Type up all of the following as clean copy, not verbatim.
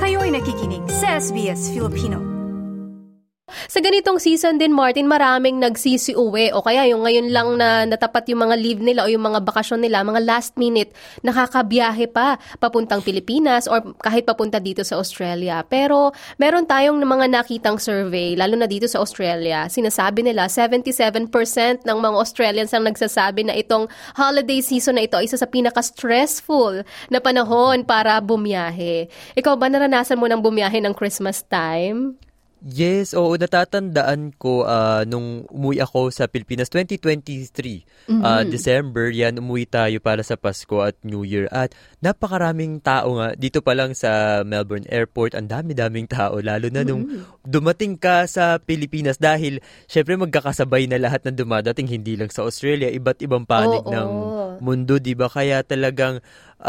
Kayo'y nakikinig sa SBS Filipino. Sa ganitong season din, Martin, maraming nagsisiuwi o kaya yung ngayon lang na natapat yung mga leave nila o yung mga bakasyon nila, mga last minute, nakakabiyahe pa papuntang Pilipinas or kahit papunta dito sa Australia. Pero meron tayong mga nakitang survey, lalo na dito sa Australia. Sinasabi nila 77% ng mga Australians ang nagsasabi na itong holiday season na ito ay isa sa pinaka-stressful na panahon para bumiyahe. Ikaw ba naranasan mo ng bumiyahe ng Christmas time? Yes, oo, natatandaan ko nung umuwi ako sa Pilipinas 2023, December, yan, umuwi tayo para sa Pasko at New Year. At napakaraming tao nga, dito pa lang sa Melbourne Airport, ang dami-daming tao, lalo na nung dumating ka sa Pilipinas dahil syempre magkakasabay na lahat na dumadating, hindi lang sa Australia, iba't ibang panig ng mundo, di ba? Kaya talagang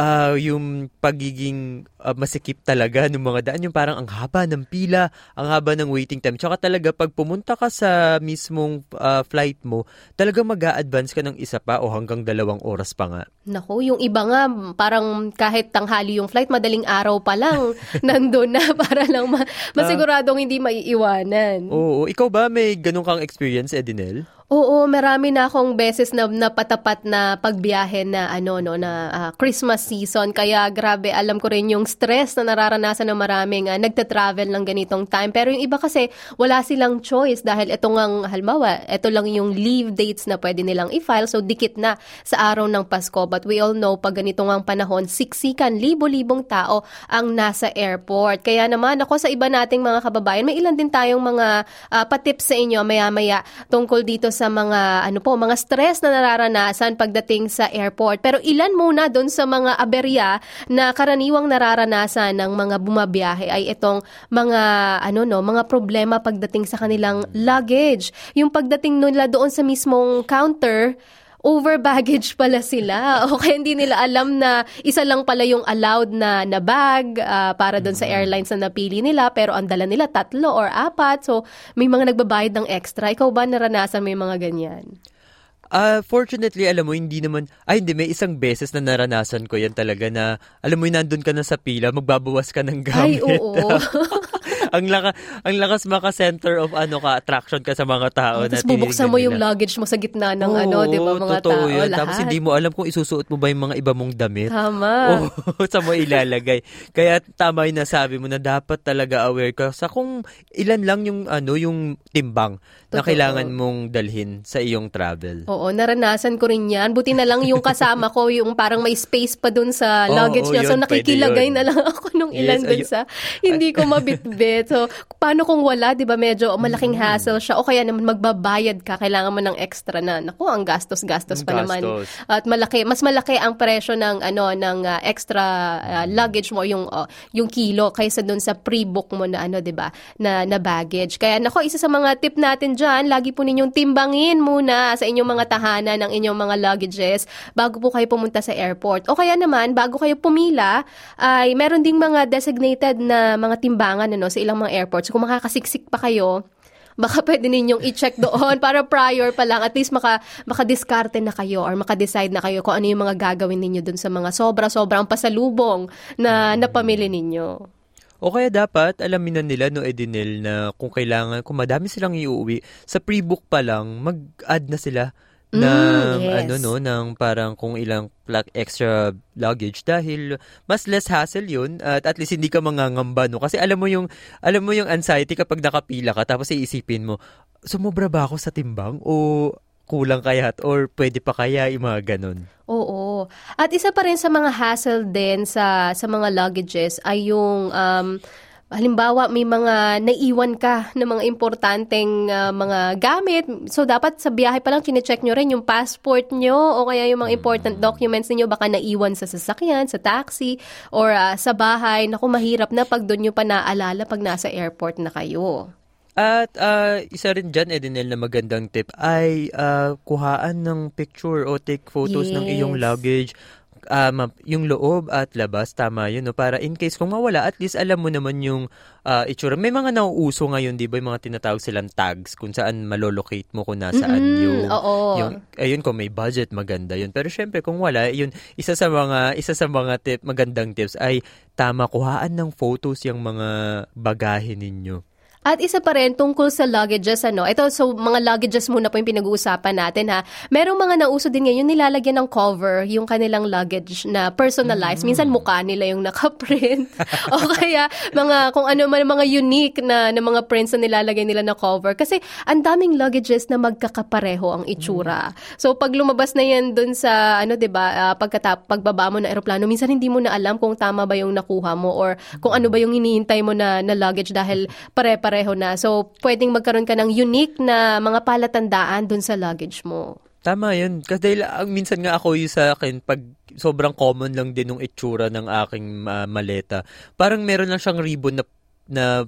yung pagiging masikip talaga ng mga daan, yung parang ang haba ng pila, ang haba ng waiting time. Tsaka talaga pag pumunta ka sa mismong flight mo, talaga mag-a-advance ka ng isa pa o hanggang 2 oras pa nga. Naku, yung iba nga parang kahit tanghali yung flight, madaling araw pa lang nandun na para lang masiguradong hindi maiiwanan. Oo, ikaw ba may ganun kang experience, Edinel? Oo, marami na akong beses na napatapat na pagbiyahe na Christmas season. Kaya grabe, alam ko rin yung stress na nararanasan ng maraming nagta-travel ng ganitong time. Pero yung iba kasi wala silang choice dahil ito ngang halimbawa, ito lang yung leave dates na pwede nilang i-file. So dikit na sa araw ng Pasko. But we all know pag ganito ngang panahon, siksikan, libo-libong tao ang nasa airport. Kaya naman ako sa iba nating mga kababayan, may ilan din tayong mga patips sa inyo maya-maya tungkol dito sa mga mga stress na nararanasan pagdating sa airport. Pero ilan muna doon sa mga aberya na karaniwang nararanasan ng mga bumabiyahe ay itong mga mga problema pagdating sa kanilang luggage. Yung pagdating nila doon sa mismong counter, over baggage pala sila. O kaya hindi nila alam na isa lang pala yung allowed na bag para doon sa airlines na napili nila, pero ang dala nila 3 or 4. So may mga nagbabayad ng extra. Ikaw ba naranasan may mga ganyan? Fortunately, alam mo, may isang beses na naranasan ko yan talaga na, alam mo, nandun ka na sa pila, magbabawas ka ng gamit. Ay, oo. ang lakas maka-center of attraction ka sa mga tao. Tapos bubuksan mo yung luggage mo sa gitna ng di ba, mga tao, yun. lahat. Tapos hindi mo alam kung isusuot mo ba yung mga iba mong damit. Tama. Sa mo ilalagay. Kaya tama yung nasabi mo na dapat talaga aware ka sa kung ilan lang yung timbang na kailangan mong dalhin sa iyong travel. Oo, naranasan ko rin yan. Buti na lang yung kasama ko, yung parang may space pa dun sa luggage niya. So nakikilagay na lang ako nung ilan dun sa hindi ko mabitbit. So, paano kung wala, di ba, medyo malaking hassle siya. O kaya naman magbabayad ka, kailangan mo ng extra na. Naku, ang gastos pa naman. At mas malaki ang presyo ng extra luggage mo, yung kilo, kaysa dun sa pre-book mo na di ba, na baggage. Kaya naku, isa sa mga tip natin dyan, lagi po ninyong timbangin muna sa inyong mga tahanan ng inyong mga luggages bago po kayo pumunta sa airport. O kaya naman, bago kayo pumila, ay meron ding mga designated na mga timbangan sa ilang mga airports. Kung makakasiksik pa kayo, baka pwede ninyong i-check doon para prior pa lang. At least makadiskarte na kayo or makadecide na kayo kung ano yung mga gagawin ninyo doon sa mga sobrang pasalubong na napamili ninyo. O kaya dapat alamin na nila, Edinel, na kung madami silang iuwi, sa pre-book pa lang, mag-add na sila ng parang kung ilang extra luggage dahil mas less hassle yun at least hindi ka mangangamba, no? Kasi alam mo yung anxiety kapag nakapila ka tapos iisipin mo, sumobra ba ako sa timbang o kulang kaya or pwede pa kaya yung mga ganun. Oo. At isa pa rin sa mga hassle din sa mga luggages ay yung halimbawa, may mga naiwan ka na mga importanteng mga gamit. So, dapat sa biyahe pa lang, chinecheck nyo rin yung passport nyo o kaya yung mga important documents niyo baka naiwan sa sasakyan, sa taxi, or sa bahay. Naku, mahirap na pag doon nyo pa naalala pag nasa airport na kayo. At isa rin dyan, Edinel, na magandang tip ay kuhaan ng picture o take photos ng iyong luggage. yung loob at labas, tama yun, no? Para in case kung mawala, at least alam mo naman yung itsura. May mga nauuso ngayon, di ba, yung mga tinatawag silang tags kung saan malolocate mo kung nasaan yung ayun, kung may budget, maganda yun. Pero syempre, kung wala, yun, isa sa mga magandang tips ay tama, kuhaan ng photos yung mga bagahe ninyo. At isa pa rin, tungkol sa luggages, ito, so mga luggages muna po yung pinag-uusapan natin, ha. Merong mga nauso din ngayon, nilalagyan ng cover yung kanilang luggage na personalized. Minsan mukha nila yung nakaprint. O kaya, kung ano man, mga unique na mga prints na nilalagay nila na cover. Kasi, ang daming luggages na magkakapareho ang itsura. So, pag lumabas na yan dun sa, pagbaba mo na aeroplano, minsan hindi mo na alam kung tama ba yung nakuha mo or kung ano ba yung hinihintay mo na luggage dahil pare-pareho na. So, pwedeng magkaroon ka ng unique na mga palatandaan dun sa luggage mo. Tama yun. Kasi minsan nga ako yung sa akin, pag sobrang common lang din yung itsura ng aking maleta, parang meron lang siyang ribbon na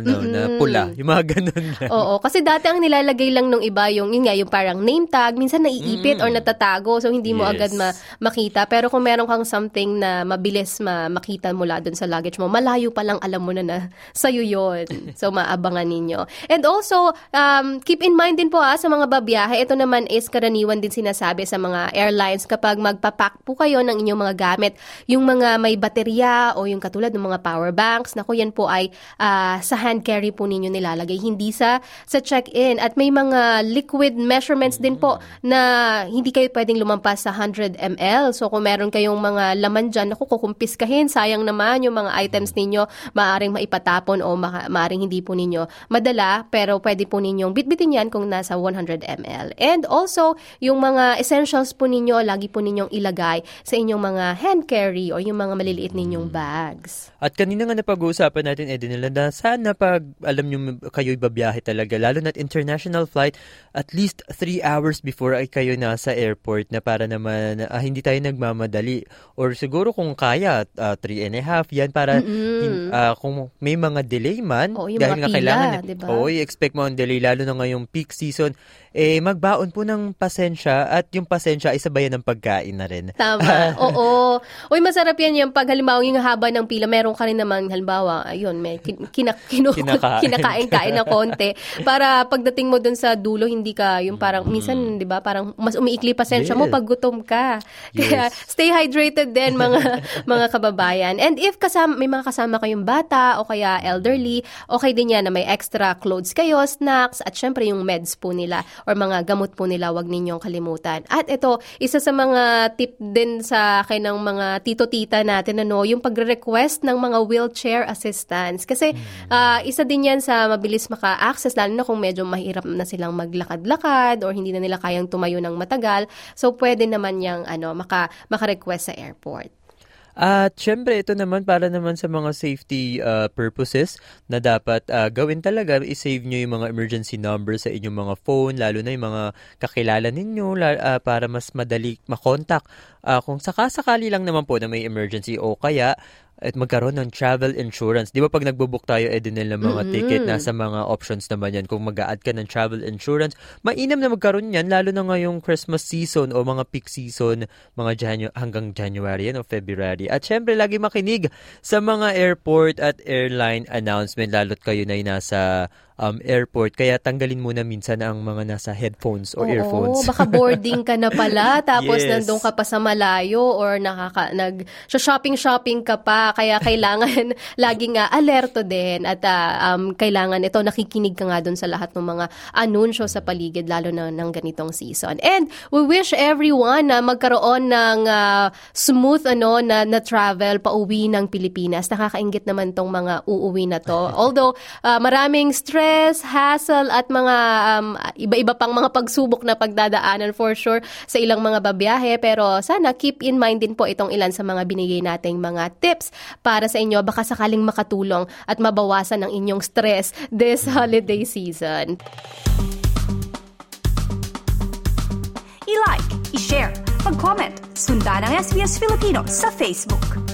pula. Yung mga ganun na. Oo, kasi dati ang nilalagay lang nung iba yung parang name tag, minsan naiipit or natatago, so hindi mo agad makita. Pero kung meron kang something na mabilis makita mula dun sa luggage mo, malayo pa lang alam mo na sa'yo yun. So, maabangan ninyo. And also, keep in mind din po sa mga babiyahe, ito naman is karaniwan din sinasabi sa mga airlines kapag magpapack po kayo ng inyong mga gamit, yung mga may baterya o yung katulad ng mga power banks, naku, yan po ay sa hand carry po ninyo nilalagay, hindi sa check-in. At may mga liquid measurements din po na hindi kayo pwedeng lumampas sa 100 ml. So kung meron kayong mga laman dyan, kukumpiskahin, sayang naman yung mga items ninyo, maaaring maipatapon o maaaring hindi po ninyo madala, pero pwede po ninyong bitbitin yan kung nasa 100 ml. And also, yung mga essentials po ninyo, lagi po ninyong ilagay sa inyong mga hand carry o yung mga maliliit ninyong bags. At kanina nga napag-uusapan natin, Edinela, na sana pag alam nyo kayo'y babiyahe talaga, lalo na't international flight, at least 3 hours before ay kayo nasa airport na para naman hindi tayo nagmamadali. Or siguro kung kaya, 3.5 yan para kung may mga delay man, dahil nga kailangan, diba? I-expect mo ang delay, lalo na ngayong peak season, magbaon po ng pasensya at yung pasensya ay sabayan ng pagkain na rin. Tama. Oo. Uy, masarap yan yung pag halimbawa yung haba ng pila, meron ka rin naman halimbawa, ayun, may kinakain-kain na konti para pagdating mo dun sa dulo, hindi ka yung parang, minsan, di ba, parang mas umiikli pasensya mo pag gutom ka. Kaya stay hydrated din mga kababayan. And if may mga kasama kayong bata o kaya elderly, okay din yan na may extra clothes kayo, snacks, at syempre yung meds po nila or mga gamot po nila, wag ninyong kalimutan. At ito, isa sa mga tip din sa akin ng mga tito-tita natin, yung pagre-request ng mga wheelchair assistance. Kasi isa din yan sa mabilis maka-access, lalo na kung medyo mahirap na silang maglakad-lakad or hindi na nila kayang tumayo ng matagal. So, pwede naman yung maka-request sa airport. At syempre, ito naman para naman sa mga safety purposes na dapat gawin talaga, i-save nyo yung mga emergency numbers sa inyong mga phone, lalo na yung mga kakilala ninyo para mas madali makontak. Kung sakasakali lang naman po na may emergency o kaya at magkaroon ng travel insurance. Di ba pag nagbo-book tayo, Edinel, ng mga ticket, nasa mga options naman yan. Kung mag-a-add ka ng travel insurance, mainam na magkaroon yan, lalo na ngayong Christmas season o mga peak season, mga hanggang January o February. At syempre, lagi makinig sa mga airport at airline announcement, lalo't kayo na nasa airport. Kaya tanggalin muna minsan ang mga nasa headphones o earphones. Baka boarding ka na pala, tapos nandun ka pa sa malayo or shopping ka pa. Kaya kailangan laging alerto din at kailangan ito, nakikinig ka nga dun sa lahat ng mga anunsyo sa paligid, lalo na ng ganitong season. And we wish everyone na magkaroon ng smooth na travel pauwi ng Pilipinas. Nakakainggit naman tong mga uuwi na to. Although maraming stress, hassle at mga iba-iba pang mga pagsubok na pagdadaanan for sure sa ilang mga babiyahe, pero sana keep in mind din po itong ilan sa mga binigay nating mga tips para sa inyo, baka sakaling makatulong at mabawasan ang inyong stress this holiday season. I-like, i-share, mag-comment, sundan ang SBS Filipino sa Facebook.